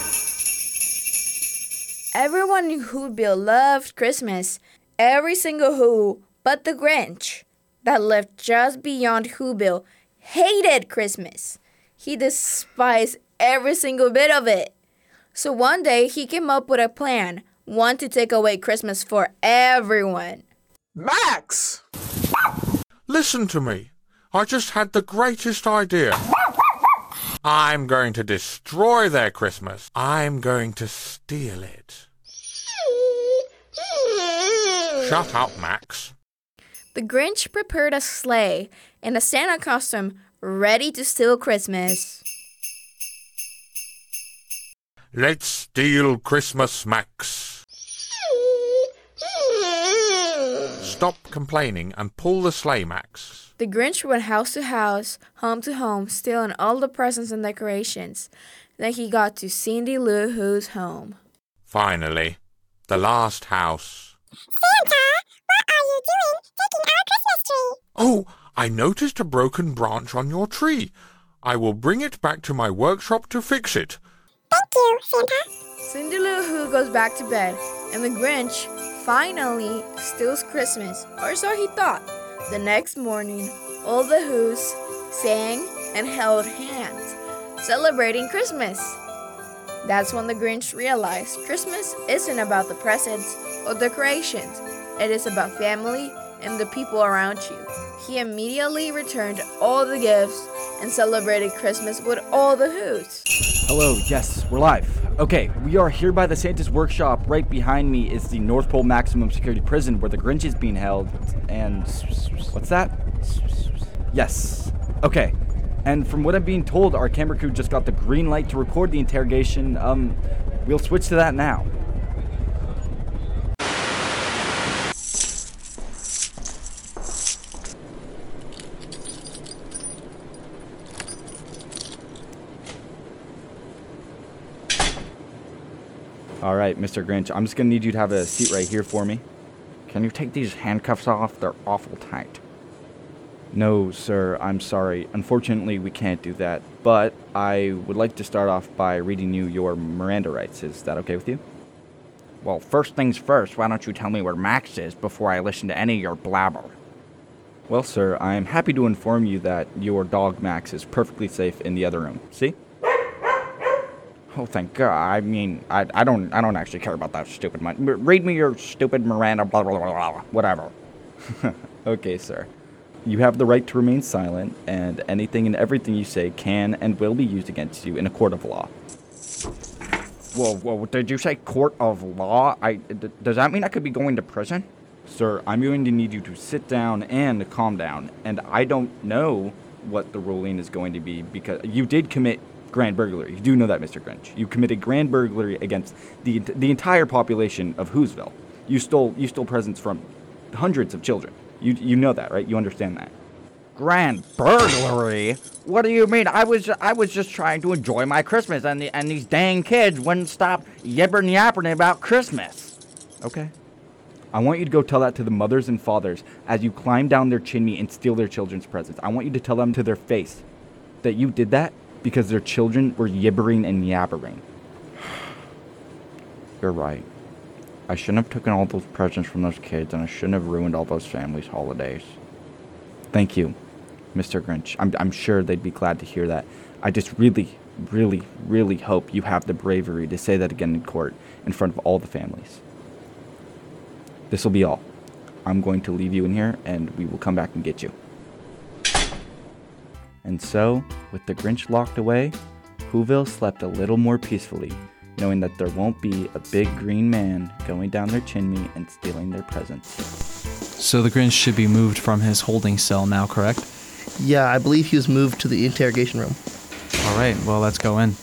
Everyone in Whoville loved Christmas. Every single Who but the Grinch, that lived just beyond Whoville, hated Christmas. He despised every single bit of it. So one day he came up with a plan, one to take away Christmas for everyone. Max! Listen to me. I just had the greatest idea. I'm going to destroy their Christmas. I'm going to steal it. Shut up, Max. The Grinch prepared a sleigh and a Santa costume ready to steal Christmas. Let's steal Christmas, Max. Stop complaining and pull the sleigh, Max. The Grinch went house to house, home to home, stealing all the presents and decorations. Then he got to Cindy Lou Who's home. Finally, the last house. Santa, what are you doing taking our Christmas tree? Oh, I noticed a broken branch on your tree. I will bring it back to my workshop to fix it. Thank you, Santa. Cindy Lou Who goes back to bed, and the Grinch finally steals Christmas, or so he thought. The next morning, all the Who's sang and held hands, celebrating Christmas. That's when the Grinch realized Christmas isn't about the presents or decorations. It is about family and the people around you. He immediately returned all the gifts and celebrated Christmas with all the Who's. Hello, yes, we're live. Okay, we are here by the Santa's workshop. Right behind me is the North Pole Maximum Security Prison where the Grinch is being held. And what's that? Yes. Okay. And from what I'm being told, our camera crew just got the green light to record the interrogation. Um, we'll switch to that now. All right, Mister Grinch, I'm just gonna need you to have a seat right here for me. Can you take these handcuffs off? They're awful tight. No, sir, I'm sorry. Unfortunately, we can't do that. But I would like to start off by reading you your Miranda rights. Is that okay with you? Well, first things first, why don't you tell me where Max is before I listen to any of your blabber? Well, sir, I'm happy to inform you that your dog Max is perfectly safe in the other room. See? Oh, thank God. I mean, I, I don't I don't actually care about that stupid money. Read me your stupid Miranda blah, blah, blah, blah, whatever. Okay, sir. You have the right to remain silent, and anything and everything you say can and will be used against you in a court of law. Whoa, whoa, did you say court of law? I, d- does that mean I could be going to prison? Sir, I'm going to need you to sit down and calm down, and I don't know what the ruling is going to be because you did commit grand burglary. You do know that, Mister Grinch. You committed grand burglary against the the entire population of Whoville. You stole you stole presents from hundreds of children. You you know that, right? You understand that. Grand burglary? What do you mean? I was I was just trying to enjoy my Christmas, and the, and these dang kids wouldn't stop yibbering yappering about Christmas. Okay. I want you to go tell that to the mothers and fathers as you climb down their chimney and steal their children's presents. I want you to tell them to their face that you did that because their children were yibbering and yabbering. You're right. I shouldn't have taken all those presents from those kids, and I shouldn't have ruined all those families' holidays. Thank you, Mister Grinch. I'm, I'm sure they'd be glad to hear that. I just really, really, really hope you have the bravery to say that again in court in front of all the families. This will be all. I'm going to leave you in here, and we will come back and get you. And so, with the Grinch locked away, Whoville slept a little more peacefully, knowing that there won't be a big green man going down their chimney and stealing their presents. So the Grinch should be moved from his holding cell now, correct? Yeah, I believe he was moved to the interrogation room. All right, well, let's go in.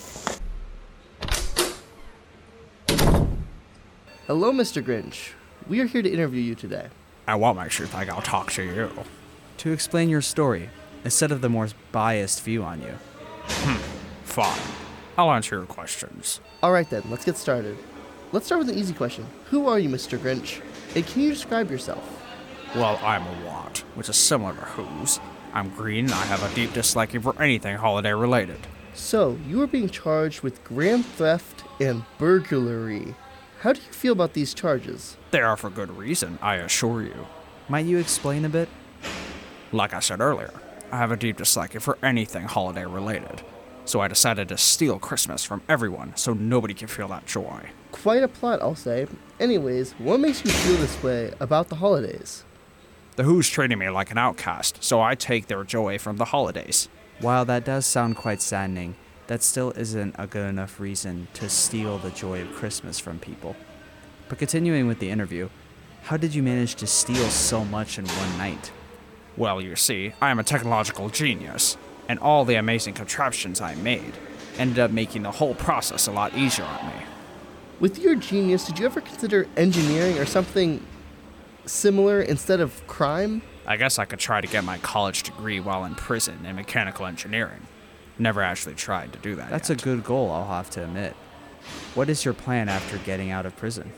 Hello, Mister Grinch. We are here to interview you today. I want my truth, like I'll talk to you. To explain your story, instead of the more biased view on you. Hmm, fine. I'll answer your questions. Alright then, let's get started. Let's start with an easy question. Who are you, Mister Grinch? And can you describe yourself? Well, I'm a Wat, which is similar to whose. I'm green and I have a deep disliking for anything holiday related. So, you are being charged with grand theft and burglary. How do you feel about these charges? They are for good reason, I assure you. Might you explain a bit? Like I said earlier, I have a deep disliking for anything holiday related. So I decided to steal Christmas from everyone so nobody can feel that joy. Quite a plot, I'll say. Anyways, what makes you feel this way about the holidays? The Who's treating me like an outcast, so I take their joy from the holidays. While that does sound quite saddening, that still isn't a good enough reason to steal the joy of Christmas from people. But continuing with the interview, how did you manage to steal so much in one night? Well, you see, I am a technological genius, and all the amazing contraptions I made ended up making the whole process a lot easier on me. With your genius, did you ever consider engineering or something similar instead of crime? I guess I could try to get my college degree while in prison in mechanical engineering. Never actually tried to do that That's yet. a good goal, I'll have to admit. What is your plan after getting out of prison?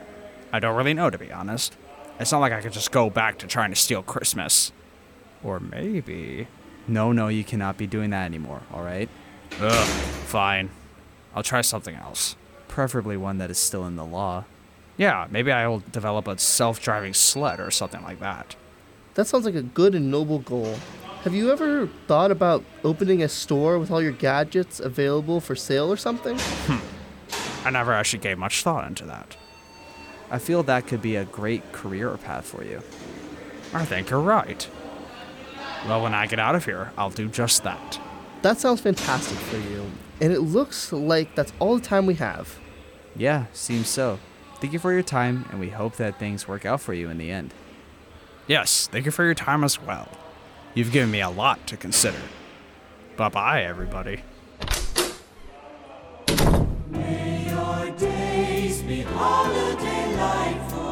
I don't really know, to be honest. It's not like I could just go back to trying to steal Christmas. Or maybe... No, no, you cannot be doing that anymore, alright? Ugh, fine. I'll try something else. Preferably one that is still in the law. Yeah, maybe I'll develop a self-driving sled or something like that. That sounds like a good and noble goal. Have you ever thought about opening a store with all your gadgets available for sale or something? Hmm. I never actually gave much thought into that. I feel that could be a great career path for you. I think you're right. Well, when I get out of here, I'll do just that. That sounds fantastic for you, and it looks like that's all the time we have. Yeah, seems so. Thank you for your time, and we hope that things work out for you in the end. Yes, thank you for your time as well. You've given me a lot to consider. Bye-bye, everybody. May your days be holiday delightful.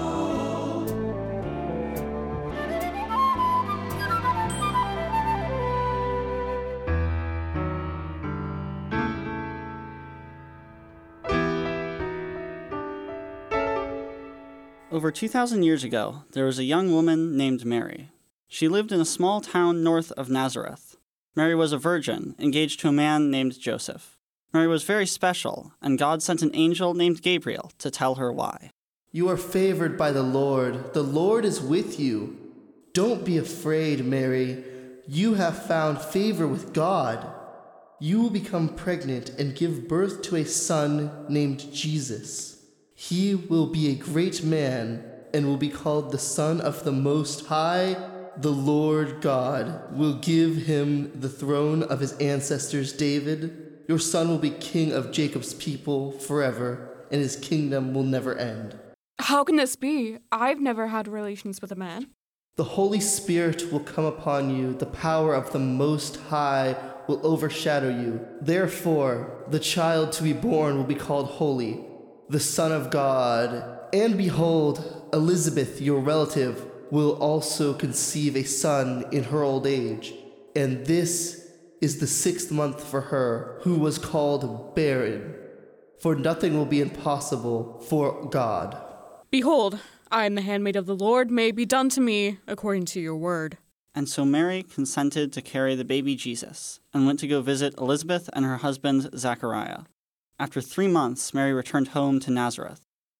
Over two thousand years ago, there was a young woman named Mary. She lived in a small town north of Nazareth. Mary was a virgin, engaged to a man named Joseph. Mary was very special, and God sent an angel named Gabriel to tell her why. You are favored by the Lord. The Lord is with you. Don't be afraid, Mary. You have found favor with God. You will become pregnant and give birth to a son named Jesus. He will be a great man and will be called the Son of the Most High. The Lord God will give him the throne of his ancestors David. Your son will be king of Jacob's people forever, and his kingdom will never end. How can this be? I've never had relations with a man. The Holy Spirit will come upon you. The power of the Most High will overshadow you. Therefore, the child to be born will be called Holy, the Son of God. And behold, Elizabeth, your relative, will also conceive a son in her old age. And this is the sixth month for her, who was called barren. For nothing will be impossible for God. Behold, I am the handmaid of the Lord. May it be done to me according to your word. And so Mary consented to carry the baby Jesus, and went to go visit Elizabeth and her husband Zachariah. After three months, Mary returned home to Nazareth.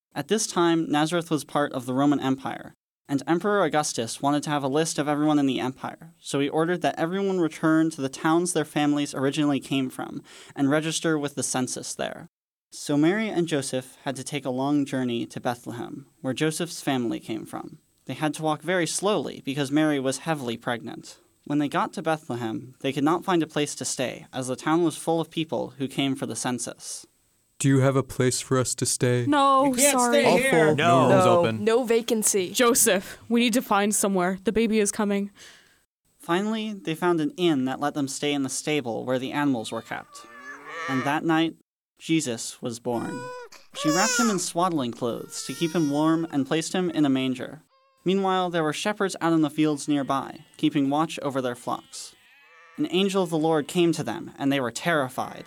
At this time, Nazareth was part of the Roman Empire, and Emperor Augustus wanted to have a list of everyone in the empire, so he ordered that everyone return to the towns their families originally came from and register with the census there. So Mary and Joseph had to take a long journey to Bethlehem, where Joseph's family came from. They had to walk very slowly because Mary was heavily pregnant. When they got to Bethlehem, they could not find a place to stay, as the town was full of people who came for the census. Do you have a place for us to stay? No, You can't sorry. stay here. All full. No. No room's open. No vacancy. Joseph, we need to find somewhere. The baby is coming. Finally, they found an inn that let them stay in the stable where the animals were kept. And that night, Jesus was born. She wrapped him in swaddling clothes to keep him warm and placed him in a manger. Meanwhile, there were shepherds out in the fields nearby, keeping watch over their flocks. An angel of the Lord came to them, and they were terrified.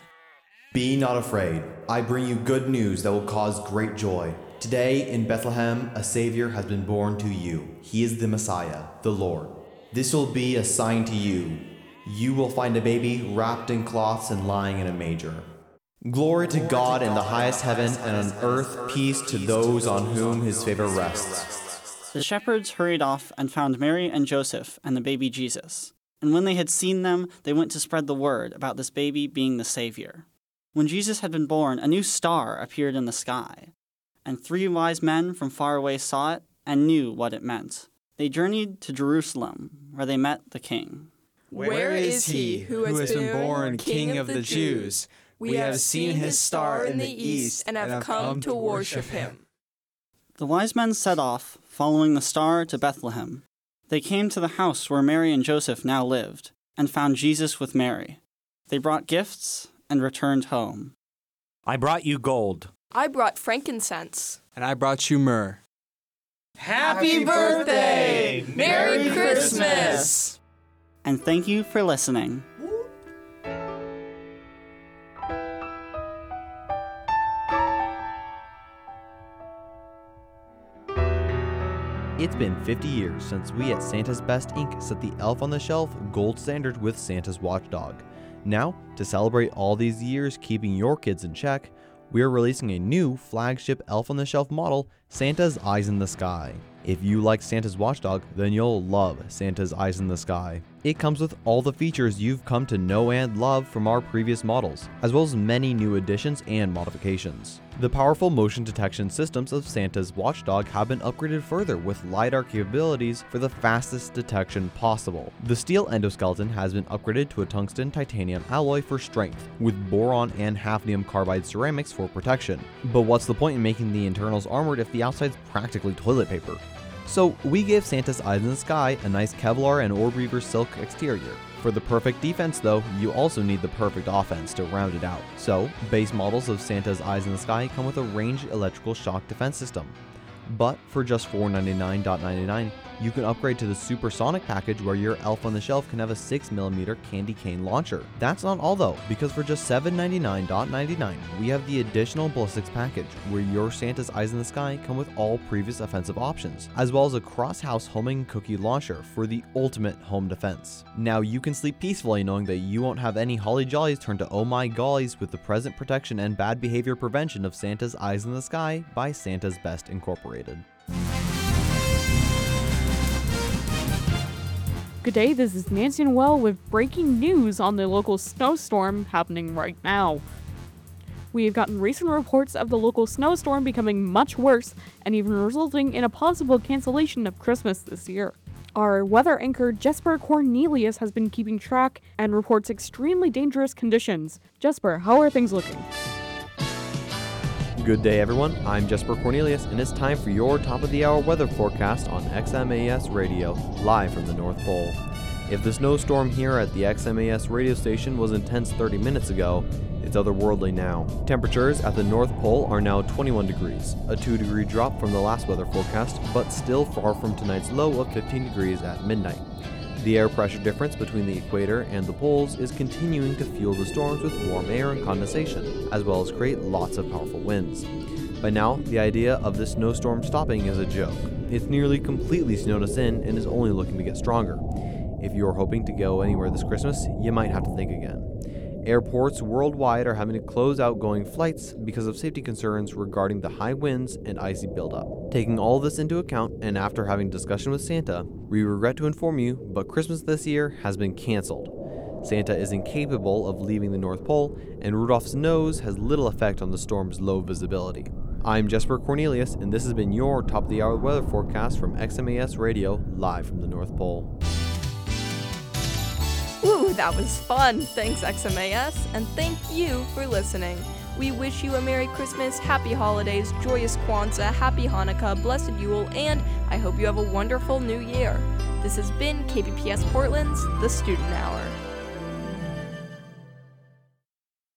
Be not afraid. I bring you good news that will cause great joy. Today in Bethlehem, a Savior has been born to you. He is the Messiah, the Lord. This will be a sign to you. You will find a baby wrapped in cloths and lying in a manger. Glory to God in the highest heaven, and on earth peace to those on whom his favor rests. The shepherds hurried off and found Mary and Joseph and the baby Jesus. And when they had seen them, they went to spread the word about this baby being the Savior. When Jesus had been born, a new star appeared in the sky, and three wise men from far away saw it and knew what it meant. They journeyed to Jerusalem, where they met the king. Where is he who has been born King of the Jews? We have seen his star in the east and have come to worship him. The wise men set off, following the star to Bethlehem. They came to the house where Mary and Joseph now lived, and found Jesus with Mary. They brought gifts and returned home. I brought you gold. I brought frankincense. And I brought you myrrh. Happy birthday! Merry Christmas! And thank you for listening. It's been fifty years since we at Santa's Best Incorporated set the Elf on the Shelf gold standard with Santa's Watchdog. Now, to celebrate all these years keeping your kids in check, we are releasing a new flagship Elf on the Shelf model, Santa's Eyes in the Sky. If you like Santa's Watchdog, then you'll love Santa's Eyes in the Sky. It comes with all the features you've come to know and love from our previous models, as well as many new additions and modifications. The powerful motion detection systems of Santa's Watchdog have been upgraded further with LiDAR capabilities for the fastest detection possible. The steel endoskeleton has been upgraded to a tungsten titanium alloy for strength, with boron and hafnium carbide ceramics for protection. But what's the point in making the internals armored if the outside's practically toilet paper? So we gave Santa's Eyes in the Sky a nice Kevlar and Orb Reaver silk exterior. For the perfect defense though, you also need the perfect offense to round it out. So, base models of Santa's Eyes in the Sky come with a ranged electrical shock defense system. But for just four hundred ninety-nine dollars and ninety-nine cents, you can upgrade to the Supersonic package where your Elf on the Shelf can have a six millimeter candy cane launcher. That's not all though, because for just seven hundred ninety-nine dollars and ninety-nine cents, we have the additional Ballistics package where your Santa's Eyes in the Sky come with all previous offensive options, as well as a cross-house homing cookie launcher for the ultimate home defense. Now you can sleep peacefully knowing that you won't have any holly jollies turn to oh my gollies with the present protection and bad behavior prevention of Santa's Eyes in the Sky by Santa's Best Incorporated. Good day, this is Nancy Noel with breaking news on the local snowstorm happening right now. We have gotten recent reports of the local snowstorm becoming much worse and even resulting in a possible cancellation of Christmas this year. Our weather anchor Jesper Cornelius has been keeping track and reports extremely dangerous conditions. Jesper, how are things looking? Good day everyone, I'm Jesper Cornelius and it's time for your top of the hour weather forecast on X M A S Radio, live from the North Pole. If the snowstorm here at the X M A S radio station was intense thirty minutes ago, it's otherworldly now. Temperatures at the North Pole are now twenty-one degrees, a two degree drop from the last weather forecast, but still far from tonight's low of fifteen degrees at midnight. The air pressure difference between the equator and the poles is continuing to fuel the storms with warm air and condensation, as well as create lots of powerful winds. By now, the idea of this snowstorm stopping is a joke. It's nearly completely snowed us in and is only looking to get stronger. If you're hoping to go anywhere this Christmas, you might have to think again. Airports worldwide are having to close outgoing flights because of safety concerns regarding the high winds and icy buildup. Taking all this into account, and after having discussion with Santa, we regret to inform you, but Christmas this year has been canceled. Santa is incapable of leaving the North Pole, and Rudolph's nose has little effect on the storm's low visibility. I'm Jesper Cornelius, and this has been your top of the hour weather forecast from X M A S Radio, live from the North Pole. Ooh, that was fun. Thanks, X M A S, and thank you for listening. We wish you a Merry Christmas, Happy Holidays, Joyous Kwanzaa, Happy Hanukkah, Blessed Yule, and I hope you have a wonderful New Year. This has been K B P S Portland's The Student Hour.